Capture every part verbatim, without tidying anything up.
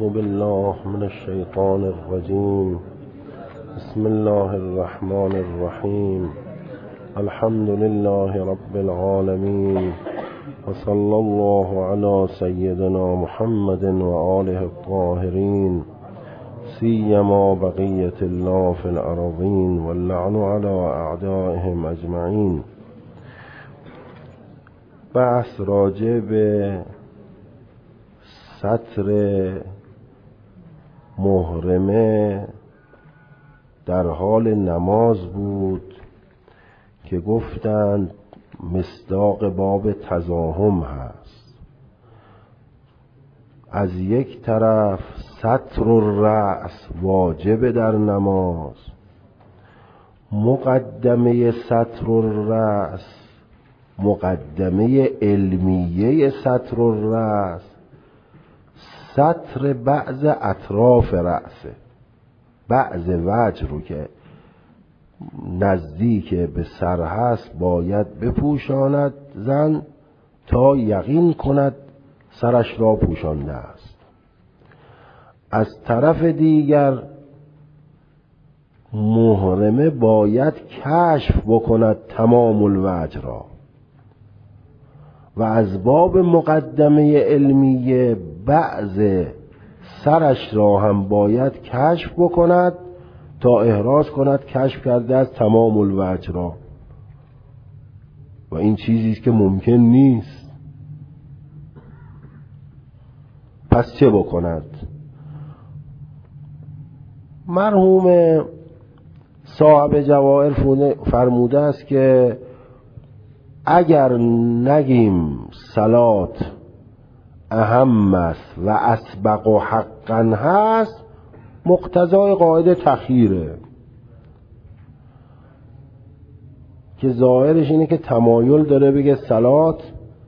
بالله من الشیطان الرجیم. بسم الله الرحمن الرحیم. الحمد لله رب العالمین و صلی الله علی سیدنا محمد و آله الطاهرین، سیما بقیت الله فی الارضین واللعن علی اعدائهم اجمعین. بحث راجع به سطر محرمه در حال نماز بود که گفتند مصداق باب تزاحم هست. از یک طرف ستر الرأس واجب در نماز، مقدمه ستر الرأس مقدمه علمیه ستر الرأس ستر بعض اطراف رأسه، بعض وجه رو که نزدیک به سر هست باید بپوشاند زن تا یقین کند سرش را پوشانده است. از طرف دیگر محرمه باید کشف بکند تمام الوجه را و از باب مقدمه علمیه بعض سرش را هم باید کشف بکند تا احراز کند کشف کرده از تمام الوجه را، و این چیزی است که ممکن نیست. پس چه بکند؟ مرحوم صاحب جواهر فرموده است که اگر نگیم صلات اهم است و اسبق و حقا هست، مقتضای قاعده تخییره که ظاهرش اینه که تمایل داره بگه صلات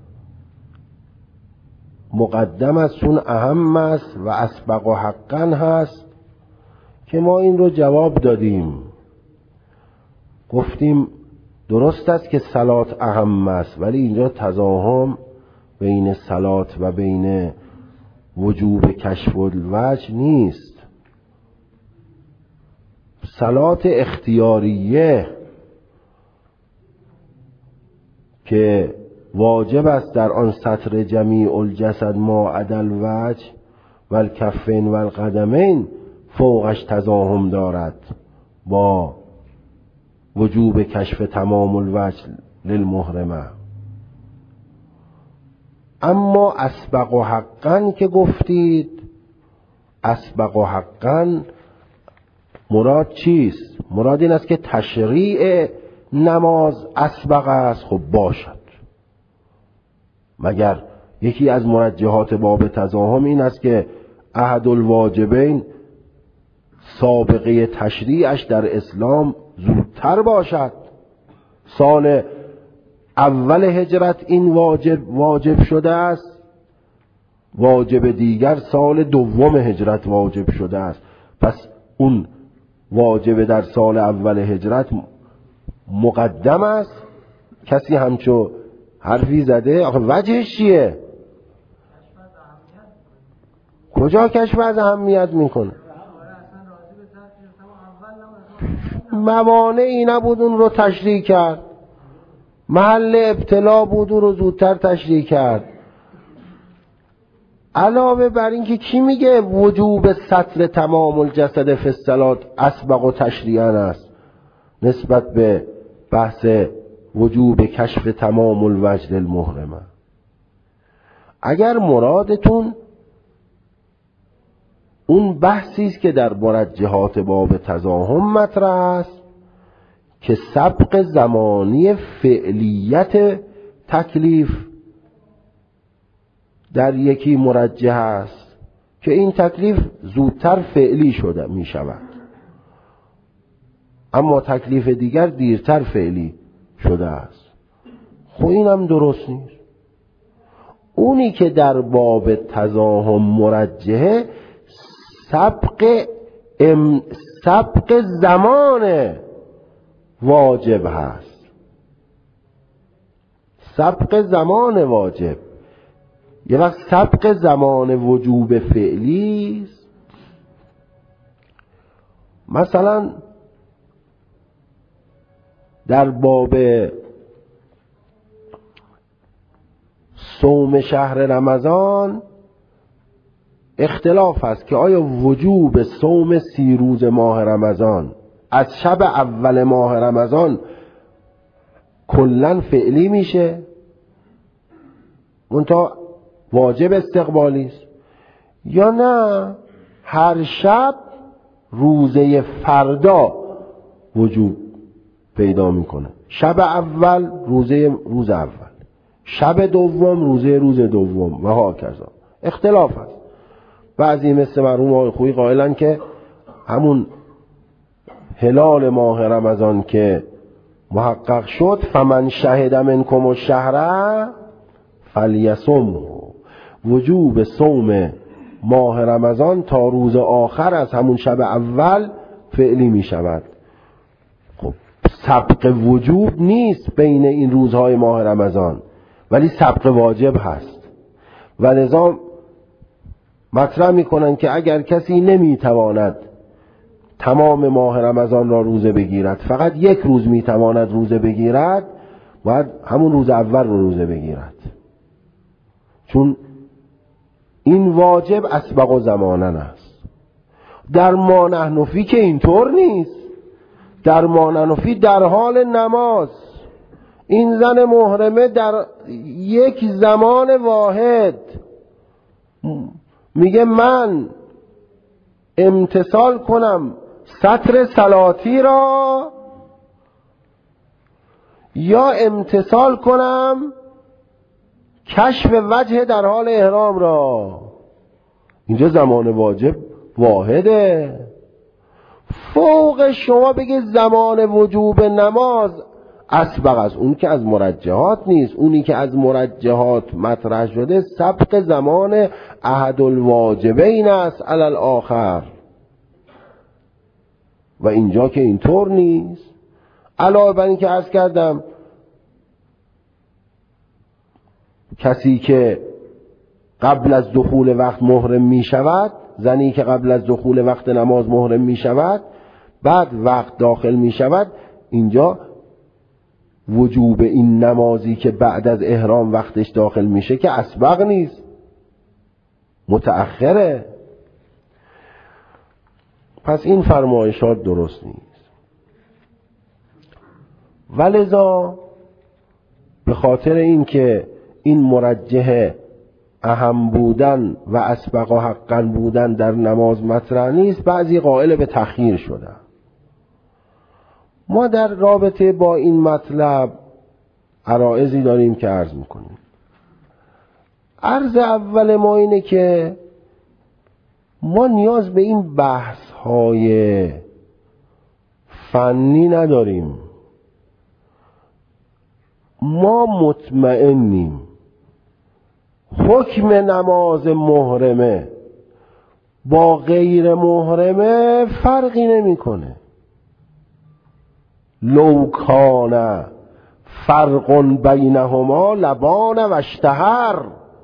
مقدم است چون اهم است و اسبق و حقا هست، که ما این رو جواب دادیم. گفتیم درست است که صلات اهم است، ولی اینجا تزاحم بین صلات و بین وجوب کشف الوجه نیست. صلات اختیاریه که واجب است در آن سطر جمیع الجسد ما عدا الوجه و الکفین و القدمین فوقش تزاحم دارد با وجوب کشف تمام الوجه للمحرمه. اما اسبق و حقا که گفتید، اسبق و حقا مراد چیست؟ مراد این است که تشریع نماز اسبق است. خب باشد، مگر یکی از مرجحات باب تزاحم این است که احد الواجبین سابقه تشریعش در اسلام زودتر باشد. سال اول هجرت این واجب واجب شده است، واجب دیگر سال دوم هجرت واجب شده است. پس اون واجب در سال اول هجرت مقدم است. کسی همچو حرفی زده، آخه وجهش چیه؟ کجا کشف از اهمیت میکنه؟ موانعی نبود اون رو تشریح کرد، محل ابتلا بود اون رو زودتر تشریح کرد. علاوه بر این که کی میگه وجوب سطر تمام الجسد فی الصلات اسبق و تشریعا است نسبت به بحث وجوب کشف تمام الوجه للمحرمه؟ اگر مرادتون اون بحثی است که در مرجحات باب تزاحم مطرح است که سبق زمانی فعلیت تکلیف در یکی مرجح است که این تکلیف زودتر فعلی شده می شود، اما تکلیف دیگر دیرتر فعلی شده است. خب اینم درست نیست. اونی که در باب تزاحم مرجحه سبق ام سبق زمان واجب هست، سبق زمان واجب. یه وقت سبق زمان وجوب فعلی است. مثلا در باب صوم شهر رمضان اختلاف است که آیا وجوب صوم سی روز ماه رمضان از شب اول ماه رمضان کلن فعلی میشه منتها واجب استقبالی است، یا نه هر شب روزه فردا وجوب پیدا میکنه، شب اول روزه روز اول، شب دوم روزه روز دوم و هاکذا. اختلاف است. بعضی مثل مرحوم آقای خویی قائلن که همون هلال ماه رمضان که محقق شد فمن شهد منکم الشهر فلیصم، وجوب صوم ماه رمضان تا روز آخر از همون شب اول فعلی می شود. خب سبق وجوب نیست بین این روزهای ماه رمضان، ولی سبق واجب هست و لذا مطرح می کنند که اگر کسی نمی تواند تمام ماه رمضان را روزه بگیرد، فقط یک روز می تواند روزه بگیرد، باید همون روز اول رو روزه بگیرد، چون این واجب اسبق زمانن است. در ما نحن فی که اینطور نیست. در ما نحن فی در حال نماز این زن محرمه در یک زمان واحد میگه من امتثال کنم سطر صلاتی را یا امتثال کنم کشف وجه در حال احرام را. اینجا زمان واجب واحده. فوق شما بگه زمان وجوب نماز اسبق است، اون که از مرجحات نیست. اونی که از مرجحات مطرح شده سبق زمان احد الواجبین است علی الاخر و اینجا که اینطور نیست. علاوه بر این که عرض کردم کسی که قبل از دخول وقت محرم می شود، زنی که قبل از دخول وقت نماز محرم می شود بعد وقت داخل می شود، اینجا وجوب این نمازی که بعد از احرام وقتش داخل میشه که اسبق نیست، متأخره. پس این فرمایشات درست نیست. ولذا به خاطر این که این مرجح اهم بودن و اسبق و حقا بودن در نماز مطرح نیست، بعضی قائل به تأخیر شدن. ما در رابطه با این مطلب عرائضی داریم که عرض میکنیم. عرض اول ما اینه که ما نیاز به این بحث های فنی نداریم. ما مطمئنیم حکم نماز محرمه با غیر محرمه فرقی نمیکنه. لو کان فرق بینهما لبان و اشتهر.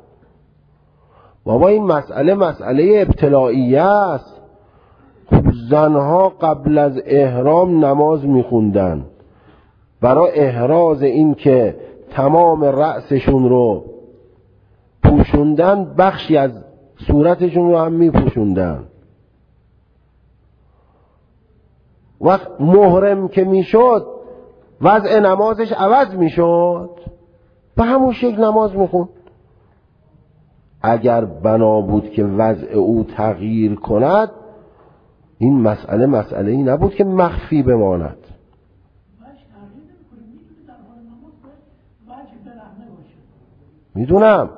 بابا این مسئله مسئله ابتلائیه است. زنها قبل از احرام نماز میخوندن برای احراز این که تمام رأسشون رو پوشوندن، بخشی از صورتشون رو هم میپوشوندن. وقت محرم که میشد وضع نمازش عوض میشد، به همون شکل نماز میخوند. اگر بنا بود که وضع او تغییر کند، این مسئله مسئله ای نبود که مخفی بماند. میدونم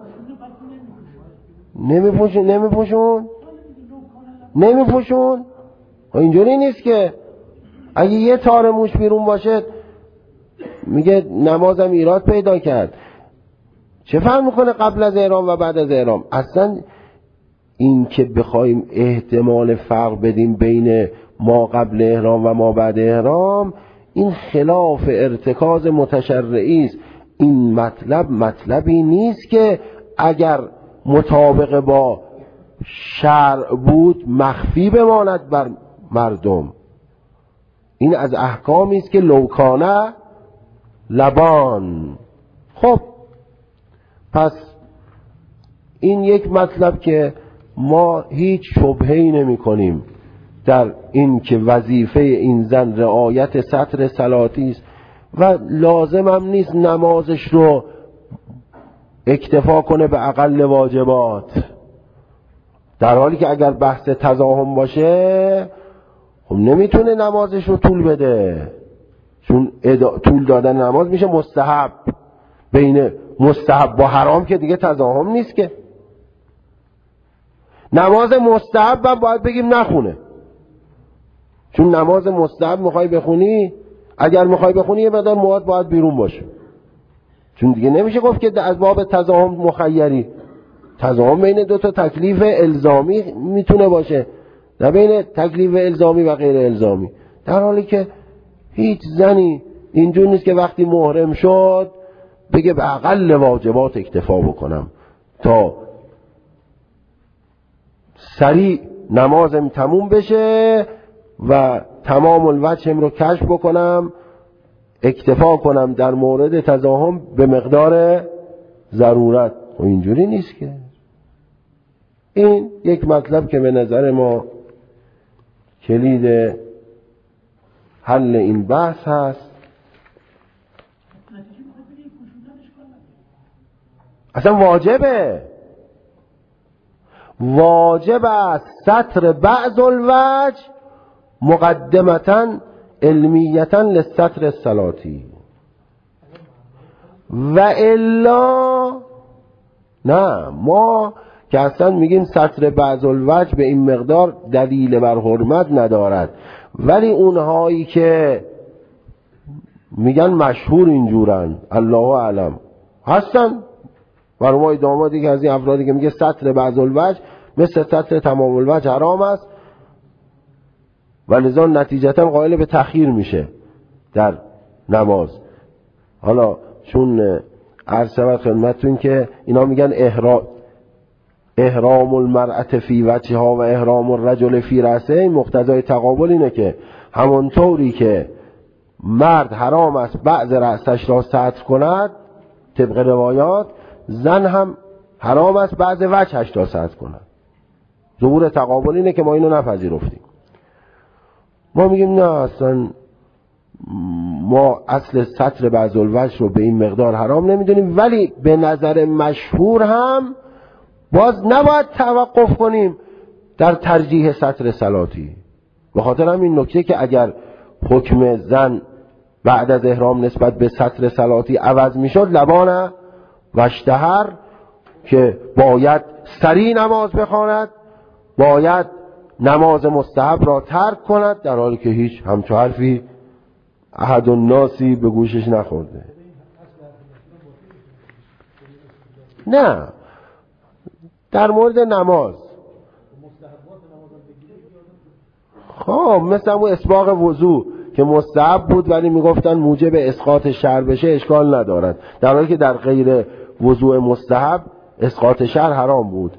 نمیپوشون نمیپوشون نمیپوشون اینجوری نیست که اگه یه تار موش بیرون باشه میگه نمازم ایراد پیدا کرد. چه فرق میکنه قبل از احرام و بعد از احرام؟ اصلا این که بخوایم احتمال فرق بدیم بین ما قبل احرام و ما بعد احرام، این خلاف ارتکاز متشرعی است. این مطلب مطلبی نیست که اگر مطابق با شرع بود مخفی بماند بر مردم. این از احکامی است که لوکانه لبان. خب پس این یک مطلب که ما هیچ شبهه‌ای نمی کنیم در این که وظیفه این زن رعایت سطر صلاتی است و لازم هم نیست نمازش رو اکتفا کنه به اقل واجبات، در حالی که اگر بحث تزاحم باشه خب نمیتونه نمازش رو طول بده، چون ادا... طول دادن نماز میشه مستحب. بین مستحب با حرام که دیگه تزاحم نیست که. نماز مستحب هم باید بگیم نخونه، چون نماز مستحب میخوای بخونی، اگر میخوای بخونی یه مقدار مواد باید بیرون باشه، چون دیگه نمیشه گفت که از باب تزاحم مخیری. تزاحم بین دو تا تکلیف الزامی میتونه باشه، نه بین تکلیف الزامی و غیر الزامی. در حالی که هیچ زنی اینجور نیست که وقتی محرم شد بگه به اقل واجبات اکتفا بکنم تا سریع نمازم تموم بشه و تمام الوجهم رو کشف بکنم، اکتفا کنم در مورد تزاحم به مقدار ضرورت. و اینجوری نیست که. این یک مطلب که به نظر ما کلید حل این بحث هست. اصلا واجبه، واجب است سطر بعض الوجه مقدمتا علمیتا للسطر الصلاتی و الا نه. ما که اصلا میگیم سطر بعض الوجه به این مقدار دلیل بر حرمت ندارد، ولی اونهایی که میگن مشهور اینجورن الله اعلم هستن، مرحوم دامادی که از این افرادی که میگه سطر بعض الوجه مثل سطر تمام الوجه حرام است و لذا نتیجتا قائل به تأخیر میشه در نماز. حالا چون عرض شود خدمتتون که اینا میگن احرام احرام المرأة فی وجهها و احرام الرجل فی رأسه، این مقتضای تقابل اینه که همونطوری که مرد حرام است بعض رأسش را ستر کند طبق روایات، زن هم حرام است بعض وجهش را ستر کند. ظهور تقابل اینه که ما اینو نپذیرفتیم. ما میگیم نه، اصلا ما اصل سطر بعض الوجه رو به این مقدار حرام نمیدونیم، ولی به نظر مشهور هم باز نباید توقف کنیم در ترجیح سطر صلاتی. به خاطر هم این نکته که اگر حکم زن بعد از احرام نسبت به سطر صلاتی عوض میشد، لبانه و اشتهر که باید سریع نماز بخواند، باید نماز مستحب را ترک کند، در حالی که هیچ همچو حرفی احد الناسی به گوشش نخورده. نه، در مورد نماز خب مثل اون اسباغ وضو که مستحب بود ولی میگفتن موجب اسقاط شرع بشه اشکال ندارد، در حالی که در غیر وضوء مستحب اسقاط شرع حرام بود.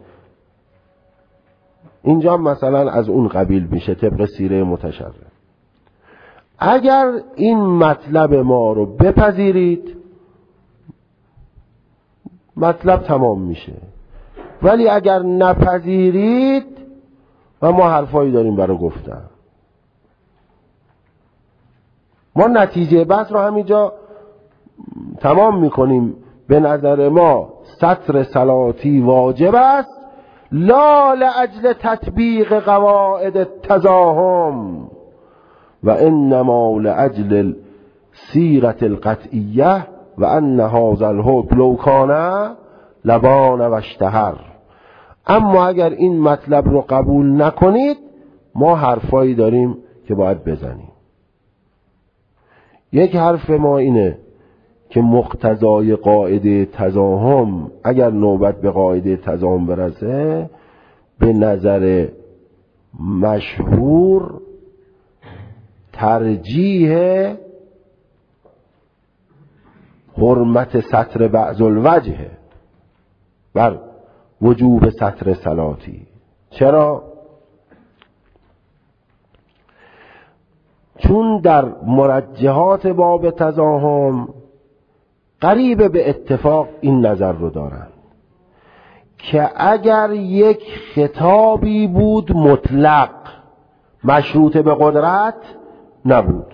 اینجا مثلا از اون قبیل میشه طبق سیره متشرع. اگر این مطلب ما رو بپذیرید مطلب تمام میشه، ولی اگر نپذیرید و ما حرفایی داریم برای گفتن. ما نتیجه بحث رو همینجا تمام میکنیم. به نظر ما سطر صلاتی واجب است، لا لاجل تطبیق قواعد التزاحم و انما لاجل سیرت القطعیه و ان هذا الحکم لو کان لبان و اشتهر. اما اگر این مطلب رو قبول نکنید ما حرفایی داریم که باید بزنیم. یک حرف ما اینه که مقتضای قاعده تزاحم اگر نوبت به قاعده تزاحم برسه، به نظر مشهور ترجیح حرمت سطر بعض الوجه بر وجوب سطر صلاتی. چرا؟ چون در مرجحات باب تزاحم قریب به اتفاق این نظر رو دارن که اگر یک خطابی بود مطلق مشروط به قدرت نبود،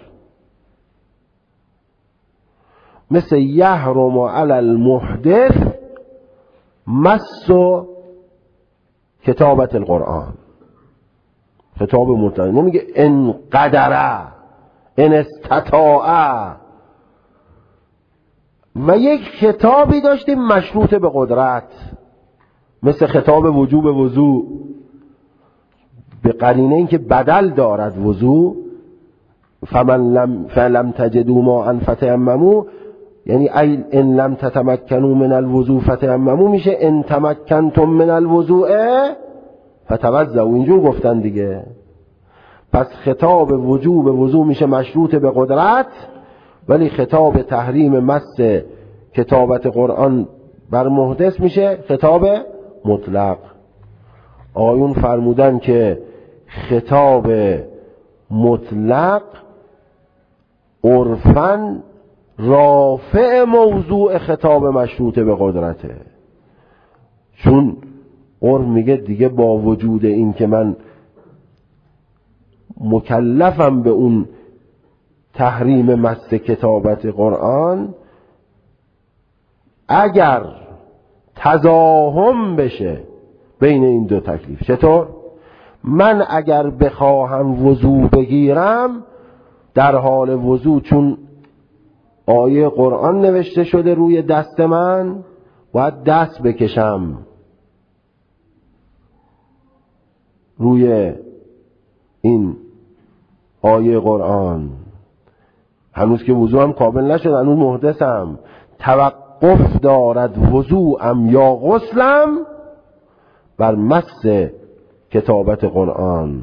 مثل یحرم علی المحدث مس کتابت القرآن، خطاب مطلق، نمیگه ان قدره ان استطاعه. و یک خطابی داشتیم مشروط به قدرت مثل خطاب وجوب وضوع، به قرینه این که بدل دارد وضوع، فمن لم فلم تجدوا ماء فتیمموا، یعنی ای ان لم تتمکنوا من الوضوء فتیمموا میشه ان تمکنتم من الوضوء فتوضؤوا. اینجور گفتن دیگه. پس خطاب وجوب وضوع میشه مشروط به قدرت، ولی خطاب تحریم مس کتابت قرآن بر محدث میشه خطاب مطلق. آیون فرمودن که خطاب مطلق عرفاً رافع موضوع خطاب مشروط به قدرته، چون عرف میگه دیگه با وجود این که من مکلفم به اون تحریم مس کتابت قرآن، اگر تزاحم بشه بین این دو تکلیف. چطور؟ من اگر بخواهم وضو بگیرم در حال وضو، چون آیه قرآن نوشته شده روی دست من، باید دست بکشم روی این آیه قرآن، هنوز که وضو هم کامل نشد، هنوز محدثم، توقف دارد وضوعم یا غسلم بر مس کتابت قرآن.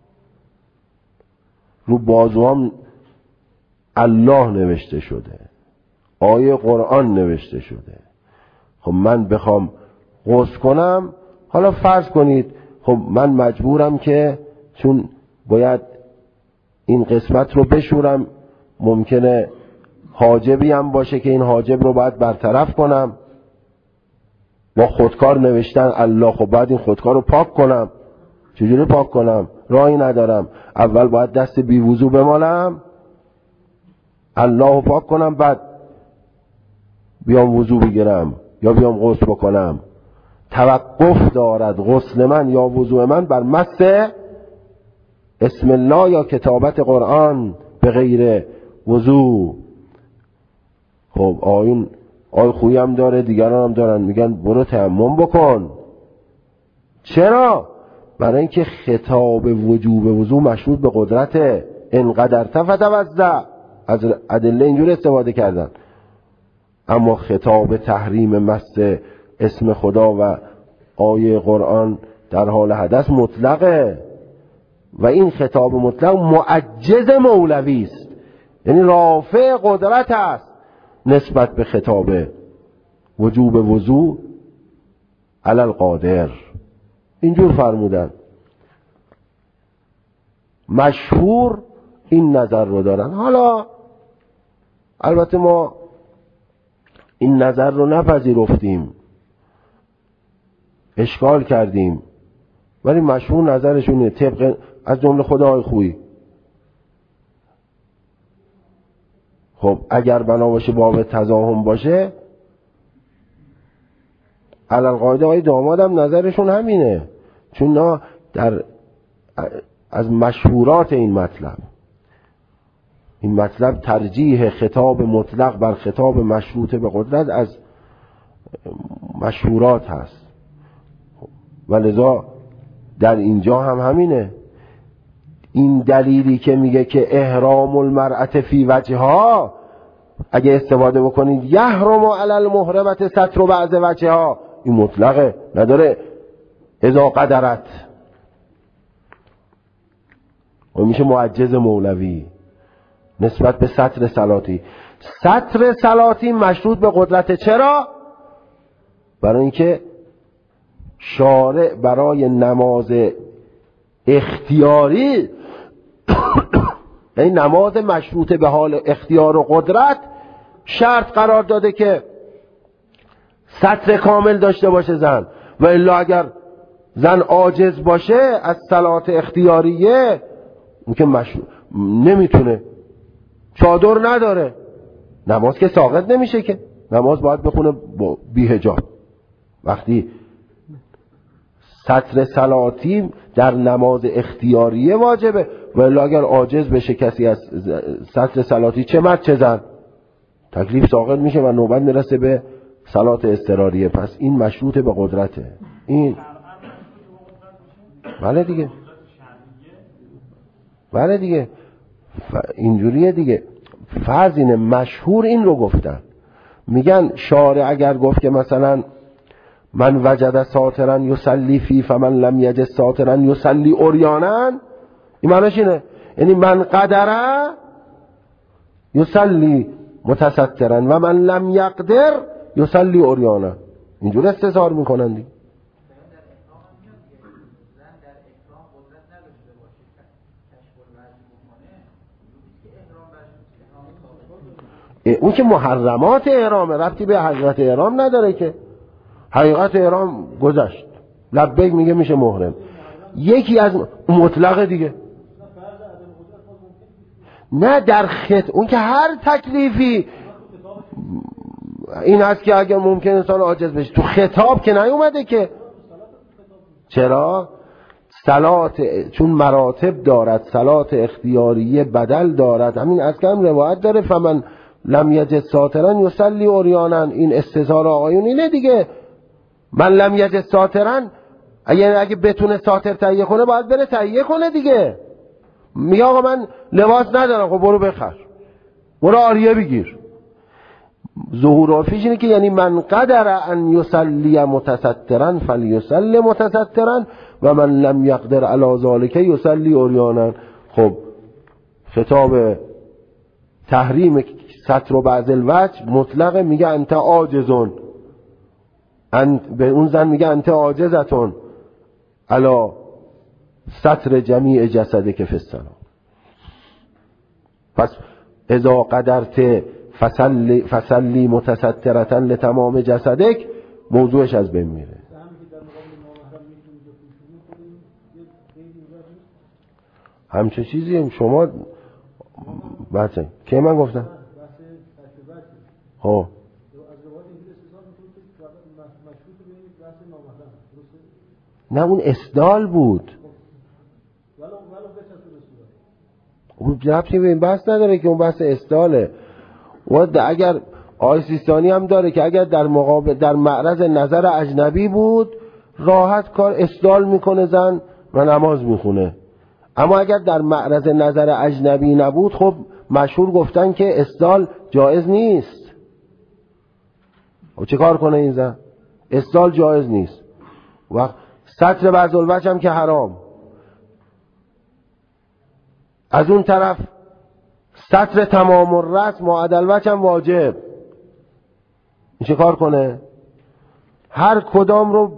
رو بازوام الله نوشته شده، آیه قرآن نوشته شده. خب من بخوام غسل کنم، حالا فرض کنید خب من مجبورم که چون باید این قسمت رو بشورم، ممکنه حاجبی هم باشه که این حاجب رو باید برطرف کنم، با خودکار نوشتن الله، خب باید این خودکار رو پاک کنم. چجوری پاک کنم؟ راهی ندارم. اول باید دست بی وضو بمالم، الله رو پاک کنم، بعد بیام وضو بگیرم یا بیام غسل بکنم. توقف دارد غسل من یا وضو من بر مس اسم الله یا کتابت قرآن به غیر وضو. خب آیون آی خویی هم داره، دیگران هم دارن، میگن برو تیمم بکن. چرا؟ برای اینکه خطاب وجوب وضو مشروط به قدرته. انقدر فتوضأ، از ادله اینجور استفاده کردن. اما خطاب تحریم مس اسم خدا و آیه قرآن در حال حدث مطلقه، و این خطاب مطلق معجز مولوی است، یعنی رافع قدرت است نسبت به خطاب وجوب وضو علی القادر. اینجور فرمودن. مشهور این نظر رو دارن. حالا البته ما این نظر رو نپذیرفتیم، اشکال کردیم، ولی مشهور نظرشونه، طبق از جمله خدای خویی. خب اگر بنا باشه باب تزاحم باشه، علل قاعده های دامادم نظرشون همینه، چون نه در از مشهورات این مطلب این مطلب ترجیح خطاب مطلق بر خطاب مشروط به قدرت از مشهورات هست، و لذا در اینجا هم همینه. این دلیلی که میگه که احرام المرأة فی وجهها، اگه استفاده بکنید یحرم علی المحرمة ستر بعض وجهها، این مطلقه، نداره اذا قدرت، و میشه معجز مولوی نسبت به سطر صلاتی. سطر صلاتی مشروط به قدرت. چرا؟ برای اینکه شارع برای نماز اختیاری یعنی نماز مشروط به حال اختیار و قدرت شرط قرار داده که سطر کامل داشته باشه زن، و الا اگر زن عاجز باشه از صلات اختیاریه اون که مشروط نمیتونه، چادر نداره، نماز که ساقط نمیشه، که نماز باید بخونه بی حجاب. وقتی سطر صلاتی در نماز اختیاریه واجبه، ولی اگر عاجز بشه کسی از سطر صلاتی، چه مرد چه زن، تکلیف ساقط میشه و نوبت میرسه به صلات اضطراریه. پس این مشروط به قدرته. این بله دیگه، بله دیگه ف... اینجوریه دیگه. فرض اینه مشهور این رو گفتن، میگن شارع اگر گفت که مثلا من وجد ساترا یصلی فی فمن لم یجد ساترا یصلی عریانا، این معنیش اینه، یعنی من قدره یصلی متسترا و من لم یقدر یصلی عریانا، اینجور استظهار میکنن دیگه. اون که محرمات احرامه، ربطی به حقیقت احرام نداره، که حقیقت احرام گذشت، لبیک میگه میشه محرم. یکی از مطلق دیگه نه در خط، اون که هر تکلیفی این هست که اگر ممکن انسان عاجز بشه، تو خطاب که نیومده که. چرا؟ صلات چون مراتب دارد، صلات اختیاریه بدل دارد، همین از کم روایت داره فمن لم یجد ساترا یصلی عریانا، این استظهار آقایون اینه دیگه. من لم یجد ساترا، اگه اگه بتونه ساتر تهیه کنه باید بره تهیه کنه دیگه. میگه آقا من لباس ندارم، خب برو بخر، برو آریه بگیر. ظهور عرفیش اینه که یعنی من قدر ان یصلی متسترا فلیصلی متسترا و من لم یقدر علی ذلک یصلی عریانا. خب خطاب تحریم ستر و بعض الوجه مطلقه، میگه انت عاجزون، انت به اون زن میگه انت عاجزتون علی ستر جمیع جسدک فی الصلاة. پس اذا قدرت فصلی, فصلی متسترتن لتمام جسدک، موضوعش از بین میره. همچه چیزی شما بحثه که من گفتم خب نه اون اسدال بود، اون ربطی به این بحث نداره که اون بحث اسداله. و اگر آی سیستانی هم داره که اگر در مقابل در معرض نظر اجنبی بود راحت کار اسدال میکنه زن و نماز میخونه، اما اگر در معرض نظر اجنبی نبود خب مشهور گفتن که اسدال جایز نیست. و چه کار کنه این زن؟ اسدال جایز نیست. و ستر بعض الوجه هم که حرام. از اون طرف ستر تمام الرأس معد الوجه هم واجب. این چه کار کنه؟ هر کدام رو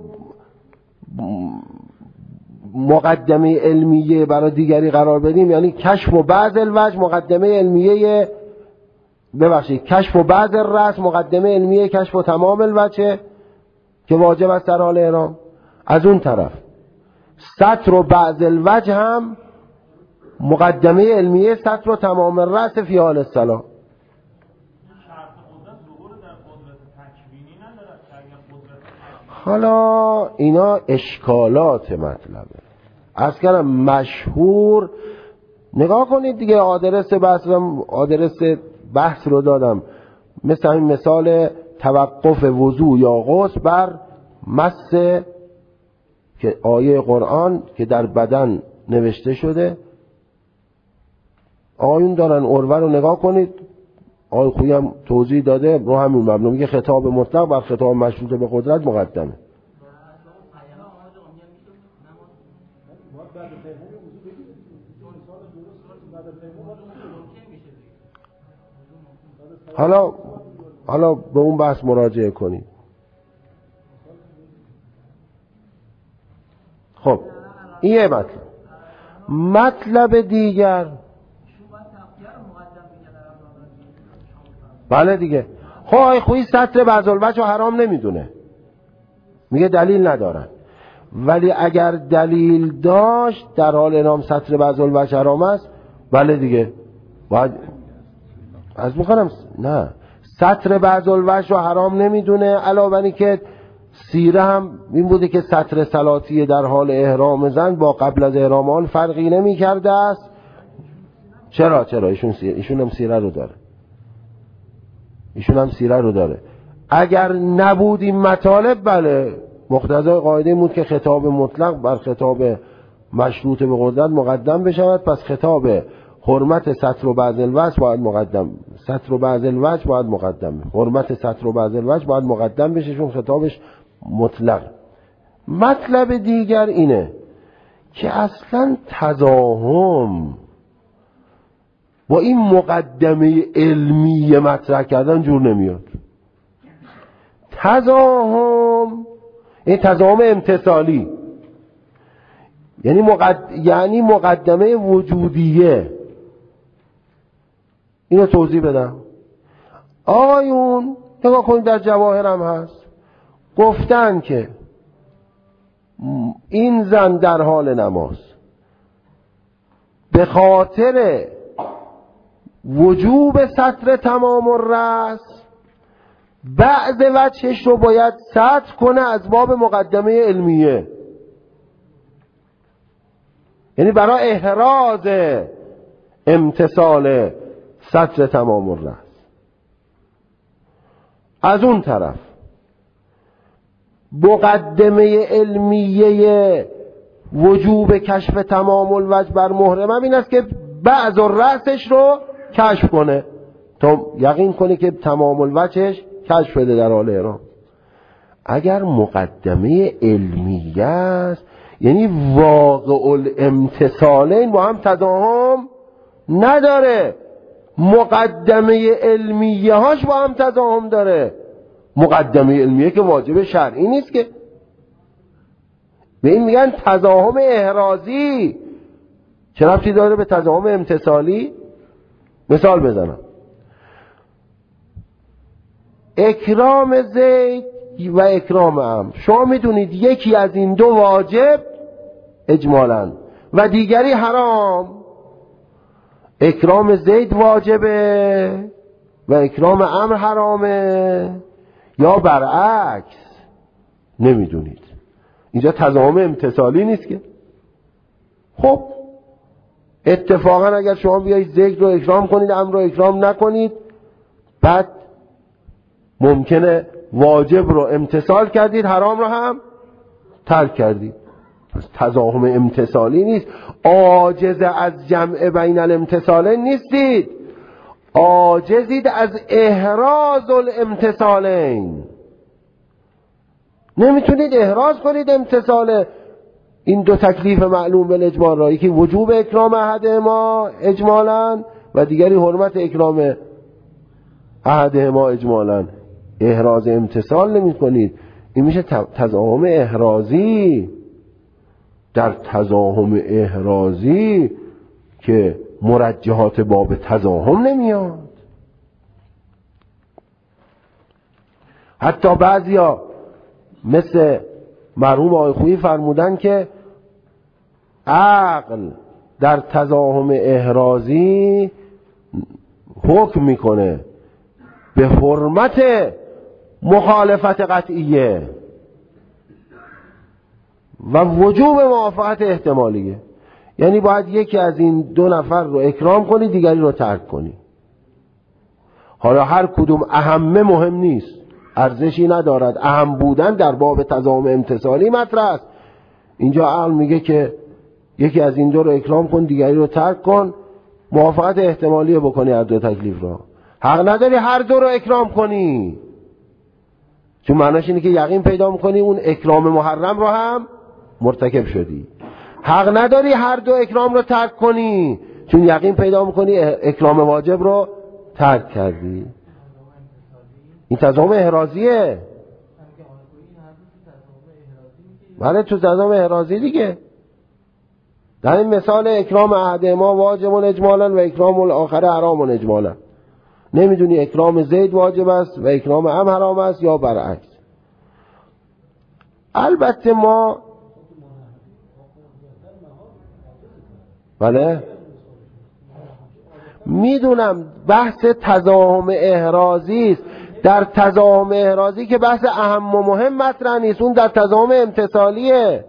مقدمه علمیه برای دیگری قرار بدیم، یعنی کشف و بعض الوجه مقدمه علمیه، ببخشید کشف و بعض الرأس مقدمه علمیه کشف و تمام الوجه که واجب است در حال احرام. از اون طرف ستر و بعض الوجه هم مقدمه علمیه ستر و تمام الرأس فی حال الصلاة. حالا اینا اشکالات مطلبه. از کردم مشهور نگاه کنید دیگه، آدرس بحث آدرس بحث رو دادم، مثل این مثال توقف وضو یا غسل بر مس که آیه قرآن که در بدن نوشته شده، آیون دارن عروه رو نگاه کنید، آقای خویی هم توضیح داده رو همین مبنا، میگه خطاب مطلق بر خطاب مشروط به قدرت مقدمه. حالا حالا به اون بحث مراجعه کنید. خب این یه مطلب. مطلب دیگر بله دیگه. خب آی خویی سطر بعض‌الوجه حرام نمیدونه، میگه دلیل ندارن، ولی اگر دلیل داشت در حال انام سطر بعض‌الوجه حرام است، بله دیگه باید از میخوانم نه سطر بعض‌الوجه رو حرام نمیدونه. علاوه بر که سیره هم این بوده که سطر صلاتی در حال احرام زن با قبل از احرام آن فرقی نمی کرده است. چرا چرا ایشون سیره ایشون هم سیره رو داره ایشون هم سیره رو داره اگر نبود این مطالب بله مقتضای قاعده این بود که خطاب مطلق بر خطاب مشروط به قدرت مقدم بشود، پس خطاب حرمت سطر و بعض الوجه باید مقدم سطر و بعض الوجه باید مقدم حرمت سطر و بعض الوجه باید مقدم بشه چون خطابش مطلق. مطلب دیگر اینه که اصلا تزاحم با این مقدمه علمی مطرح کردن جور نمیاد. تزاحم این تزاحم امتصالی یعنی مقد... یعنی مقدمه وجودیه. اینو توضیح بدم. آیون نگاه کنید در جواهر هم هست، گفتن که این زن در حال نماز به خاطر وجوب ستر تمام الرأس بعض وجهش رو باید ستر کنه از باب مقدمه علمیه، یعنی برای احراز امتصال ستر تمام الرأس. از اون طرف مقدمه علمیه وجوب کشف تمام الوجه بر محرم هم این است که بعض الرأسش رو کشف کنه تا یقین کنه که تمام الوجهش کشف شده در حال احرام. اگر مقدمه علمیه است یعنی واقع الامتصالین با هم تضاهم نداره، مقدمه علمیه هاش با هم تضاهم داره. مقدمه علمیه که واجب شرعی نیست که، به این میگن تضاهم احرازی. چه ربطی داره به تضاهم امتصالی؟ مثال بزنم. اکرام زید و اکرام عمرو، شما میدونید یکی از این دو واجب اجمالاً و دیگری حرام. اکرام زید واجبه و اکرام عمرو حرامه یا برعکس؟ نمیدونید. اینجا تضاهم امتصالی نیست که. خب اتفاقا اگر شما بیایید زید رو اکرام کنید عمرو رو اکرام نکنید، بعد ممکنه واجب رو امتصال کردید حرام رو هم ترک کردید. پس تضاهم امتصالی نیست. عاجز از جمع بین الامتصالین نیستید، عاجزید از احراز الامتصالین. نمیتونید احراز کنید امتصال این دو تکلیف معلوم بالاجمال را، یکی وجوب اکرام احدهما اجمالاً و دیگری حرمت اکرام احدهما اجمالاً. احراز امتصال نمی کنید. این میشه تضاهم احرازی. در تضاهم احرازی که مرجحات باب تضاهم نمیاد. حتی بعضیا مثل مرحوم آقای خویی فرمودن که عقل در تضاهم احرازی حکم میکنه به حرمت مخالفت قطعیه و وجوب موافقت احتمالیه. یعنی باید یکی از این دو نفر رو اکرام کنی دیگری رو ترک کنی. حالا هر کدوم اهمه مهم نیست، ارزشی ندارد. اهم بودن در باب تضاهم امتصالی مطرح است. اینجا عقل میگه که یکی از این دو رو اکرام کن دیگری رو ترک کن، موافقت احتمالیه بکنی هر دو تکلیف را. حق نداری هر دو رو اکرام کنی، چون معناش اینه که یقین پیدا میکنی اون اکرام محرم رو هم مرتکب شدی. حق نداری هر دو اکرام رو ترک کنی، چون یقین پیدا میکنی اکرام واجب رو ترک کردی. این تضاهم احرازیه. برای تو تضامن احرازی دیگه. در این مثال اکرام احدهما واجب اجمالا و اکرام الاخر حرام اجمالا. نمیدونی اکرام زید واجب است و اکرام ام حرام است یا برعکس. البته ما بله میدونم بحث تضاهم احرازی است. در تضاهم احرازی که بحث اهم و مهم مطرح نیست، اون در تضاهم امتصالیه.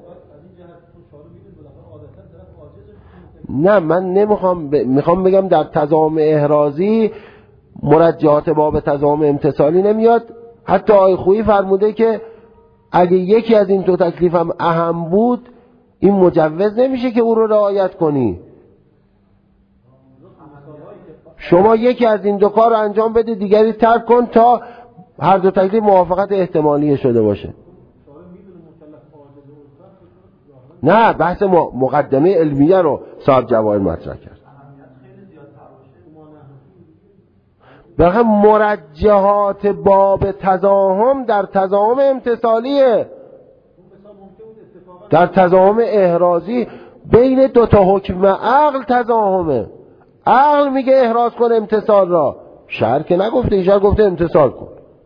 نه من نمیخوام ب... میخوام بگم در تضاهم احرازی مرجعات باب تضاهم امتصالی نمیاد. حتی آقای خویی فرموده که اگه یکی از این دو تکلیف هم اهم بود این مجوز نمیشه که او رو رعایت کنی. شما یکی از این دو کار رو انجام بده، دیگری ترک کن تا هر دو تکلیف موافقت احتمالی شده باشه. نه بحث مقدمه علمیه رو صاحب جواهر مطرح کرد. بخاطر مرجحات باب تضاهم در تضاهم امتصالیه. در تضاهم احرازی بین دو تا حکم عقل تضاهمه. عقل میگه احراز کن امتصال را، شرع که نگفته، این شرع گفته امتصال کن.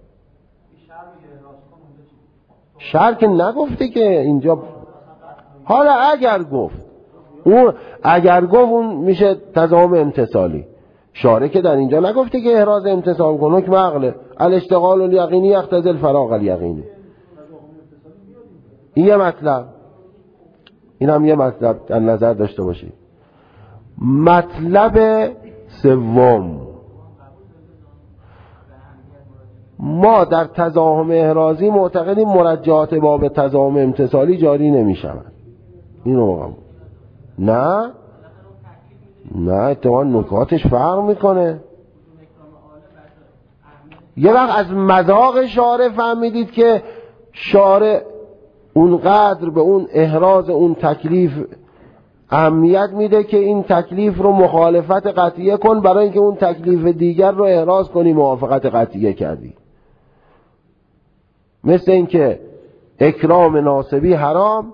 شرع که نگفته که اینجا. حالا اگر گفت اون اگر گفت اون میشه تضاهم امتصالی. شارع که در اینجا نگفته که احراز امتصال کن، حکم عقله. الاشتغال الیقینی یقتضی الفراغ الیقینی. این یه مطلب. این هم یه مطلب در نظر داشته باشید. مطلب سوم، ما در تضاهم احرازی معتقدیم مرجعات باب تضاهم امتصالی جاری نمیشوند. اینو بگم. نه نه اتفاقا نکاتش فرق میکنه. یه وقت از مذاق شارع فهمیدید که شارع اونقدر به اون احراز اون تکلیف اهمیت میده که این تکلیف رو مخالفت قطعیه کن برای اینکه اون تکلیف دیگر رو احراز کنی موافقت قطعیه کردی. مثل اینکه اکرام ناصبی حرام،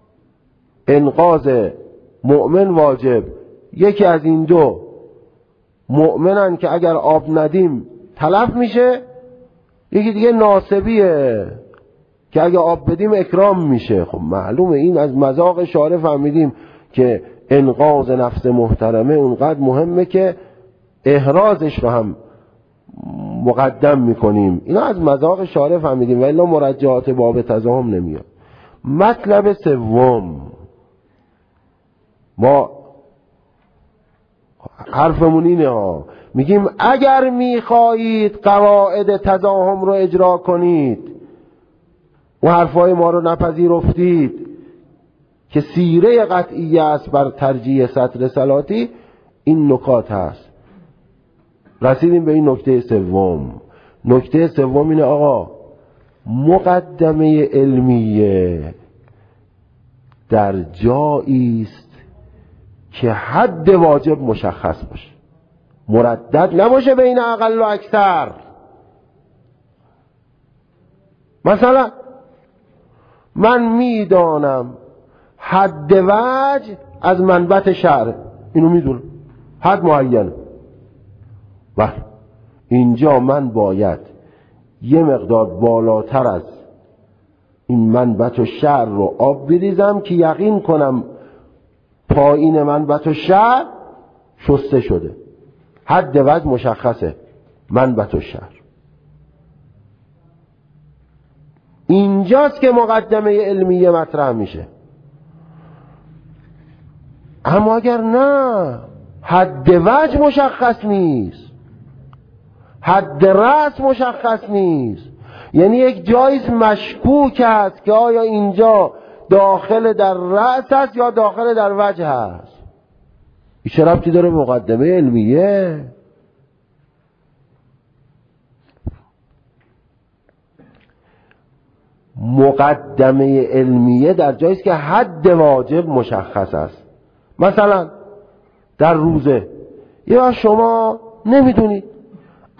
انقاذ مؤمن واجب. یکی از این دو مؤمنن که اگر آب ندیم تلف میشه، یکی دیگه ناصبیه که اگر آب بدیم اکرام میشه. خب معلومه این از مذاق شارع فهمیدیم که انقاذ نفس محترمه اونقدر مهمه که احرازش رو هم مقدم میکنیم. اینا از مذاق شارع فهمیدیم و الا مرجعات باب تضاهم نمیاد. مطلب سوم، ما حرفمون اینه ها، میگیم اگر میخواهید قواعد تضاهم رو اجرا کنید و حرفای ما رو نپذیرفتید که سیره قطعیه است بر ترجیح سطر صلاتی، این نکات هست. رسیدیم به این نکته سوم. نکته سوم اینه آقا، مقدمه علمیه در جایی است که حد واجب مشخص باشه، مردد نباشه بین اقل و اکثر. مثلا من میدانم حد وجه از منبت شرع، اینو میدونم، حد معینه. بله اینجا من باید یه مقدار بالاتر از این منبت و شرع رو آب بریزم که یقین کنم پایین منبت و شرع شسته شده. حد وجه مشخصه، منبت و شرع. اینجاست که مقدمه علمیه مطرح میشه. اما اگر نه، حد وجه مشخص نیست، حد رأس مشخص نیست، یعنی یک جایز مشکوک است که آیا اینجا داخل در رأس است یا داخل در وجه است. این چه ربطی داره مقدمه علمیه؟ مقدمه علمیه در جایی است که حد واجب مشخص است. مثلا در روزه یا شما نمیدونید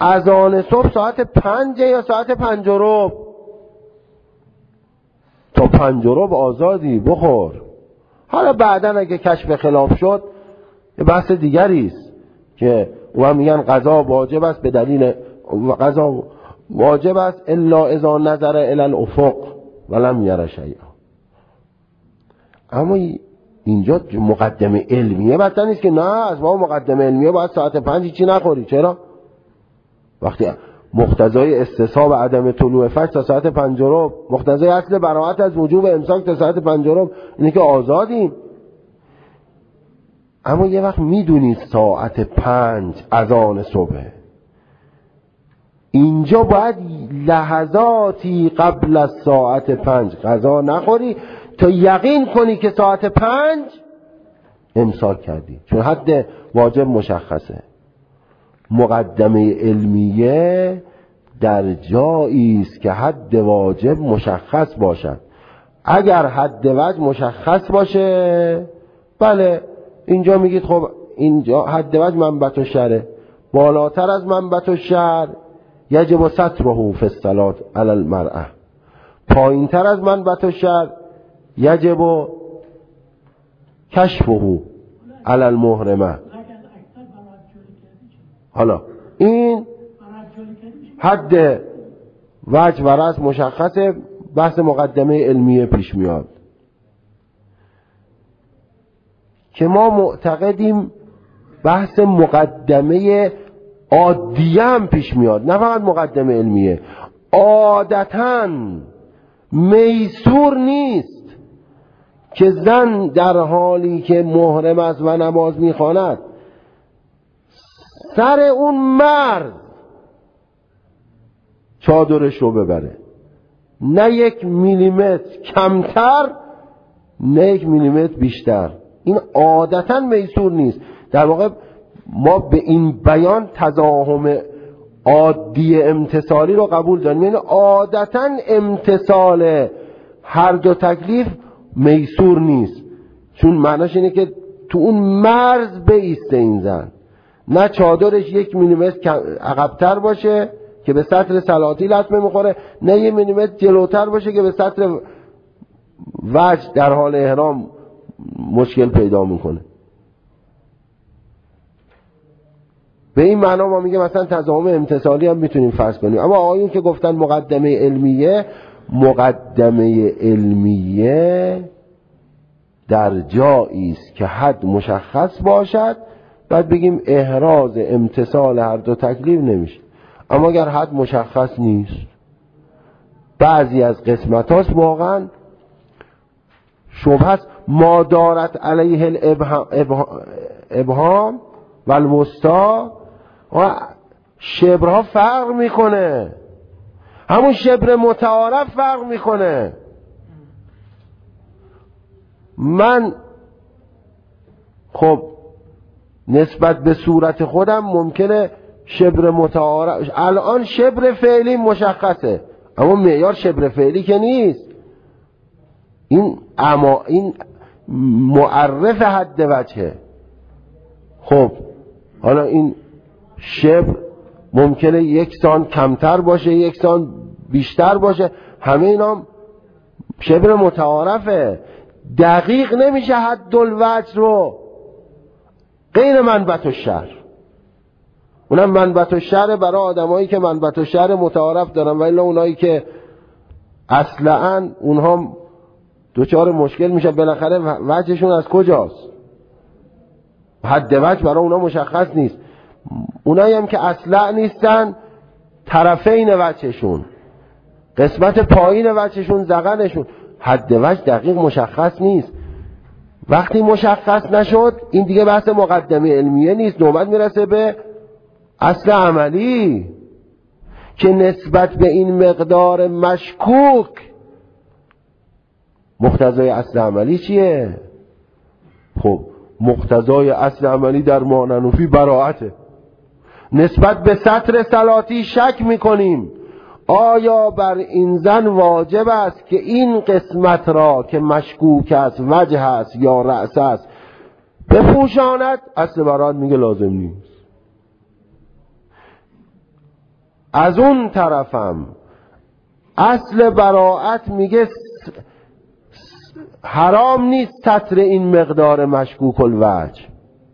اذان صبح ساعت پنج یا ساعت پنج و ربع، تا پنجرب آزادی بخور. حالا بعداً اگه کشف خلاف شد یه بحث دیگری است که اون میگن قضا واجب است به دلیل قضا واجب است الا اذا نظر الی الافق ولم یره شیئا. اما اینجا مقدمه علمیه مثلا نیست که نه از ما مقدمه علمیه باید ساعت پنج چی نخوری. چرا؟ وقتی مقتضای استصحاب عدم طلوع فجر تا ساعت پنج و ربع، مقتضای اصل براءت از وجوب امساک تا ساعت پنج و ربع، اینه که آزادیم. اما یه وقت میدونید ساعت پنج اذان صبح، اینجا باید لحظاتی قبل از ساعت پنج غذا نخوری تا یقین کنی که ساعت پنج امساک کردی، چون حد واجب مشخصه. مقدمه علمیه در جایی است که حد واجب مشخص باشد. اگر حد واجب مشخص باشه بله اینجا میگید خب اینجا حد واجب منبت الشرع، بالاتر از منبت الشرع یجب ستره فی الصلاة علی المرأة، پایین تر از منبت الشرع یجب کشفه علی المحرمه. حالا این حد وجه و رأس مشخصه، بحث مقدمه علمیه پیش میاد که ما معتقدیم بحث مقدمه عادیه هم پیش میاد، نه فقط مقدمه علمیه. عادتاً میسور نیست که زن در حالی که محرم است و نماز میخواند سر اون مرد چادرش رو ببره، نه یک میلیمتر کمتر نه یک میلیمتر بیشتر. این عادتاً میسور نیست. در واقع ما به این بیان تزاحم عادی امتصالی رو قبول داریم، یعنی عادتاً امتصال هر دو تکلیف میسور نیست، چون معناش اینه که تو اون مرز بیسته این زن، نه چادرش یک میلیمتر عقب‌تر باشه که به سطر سلاطی لطمه میخوره، نه یک میلیمتر جلوتر باشه که به سطر وجه در حال احرام مشکل پیدا میکنه. به این معنا ما میگه مثلا تزاحم امتصالی هم میتونیم فرض کنیم. اما آقایون که گفتن مقدمه علمیه، مقدمه علمیه در جایی است که حد مشخص باشد بعد بگیم احراز امتصال هر دو تکلیف نمیشه. اما اگر حد مشخص نیست، بعضی از قسمت هاست واقعا شبه است، ما دارت علیه الابهام و الوسطا و شبرها فرق میکنه، همون شبر متعارف فرق میکنه. من خب نسبت به صورت خودم ممکنه شبر متعارف، الان شبر فعلی مشخصه اما معیار شبر فعلی که نیست. این اما این معرف حد وجهه. خب حالا این شبر ممکنه یک سان کمتر باشه، یک سان بیشتر باشه، همه اینا شبر متعارفه. دقیق نمیشه حد الوجه رو غیر منبت الشرع. اونم منبت الشرع برای آدمایی که منبت الشرع متعارف دارن، ولی اونایی که اصلاً اونها دوچار مشکل میشه، بالاخره وجهشون از کجاست؟ حد وجه برای اونها مشخص نیست. اونایی هم که اصلاً نیستن، طرفین وجهشون، قسمت پایین وجهشون، ذقنشون، حد وجه دقیق مشخص نیست. وقتی مشخص نشد این دیگه بحث مقدمه علمیه نیست، نوبت میرسه به اصل عملی که نسبت به این مقدار مشکوک مقتضای اصل عملی چیه؟ خب مقتضای اصل عملی در ماننوفی براعته. نسبت به سطر صلاتی شک میکنیم آیا بر این زن واجب است که این قسمت را که مشکوک است، وجه است یا رأس است، بپوشاند؟ اصل براعت میگه لازم نیست. از اون طرفم اصل براعت میگه حرام نیست سطر این مقدار مشکوک الوجه.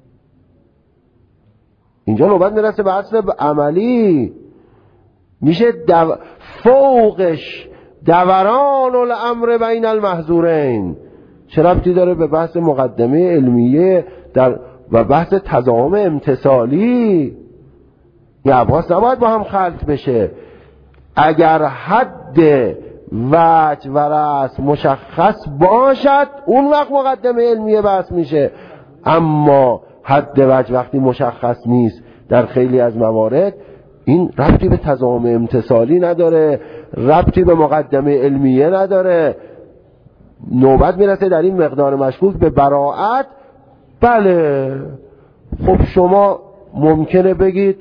اینجا نوبت میرسه به اصل عملی، میشه دو... فوقش دوران الامر بین المحظورین. چه ربطی داره به بحث مقدمه علمیه در و بحث تضامن امتصالی؟ این ابحاث نباید با هم خلط بشه. اگر حد وجه و رأس مشخص باشد اون وقت مقدمه علمیه بحث میشه، اما حد وجه وقتی مشخص نیست در خیلی از موارد این ربطی به تضامن امتصالی نداره، ربطی به مقدمه علمیه نداره. نوبت میرسه در این مقدار مشکوک به براءت. بله خب شما ممکنه بگید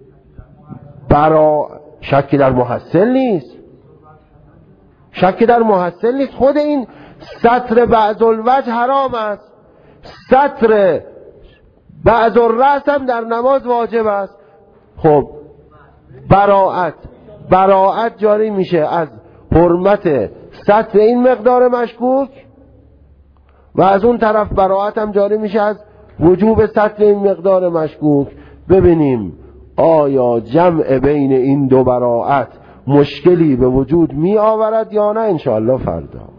برا شکی در محصل نیست، شکی در محصل نیست، خود این سطر بعض الوجه حرام است، سطر بعض الرأس هم در نماز واجب است. خب براءت براءت جاری میشه از حرمت سطر این مقدار مشکوک و از اون طرف براءت هم جاری میشه از وجوب سطر این مقدار مشکوک. ببینیم آیا جمع بین این دو براءت مشکلی به وجود می آورد یا نه؟ انشاءالله فردا.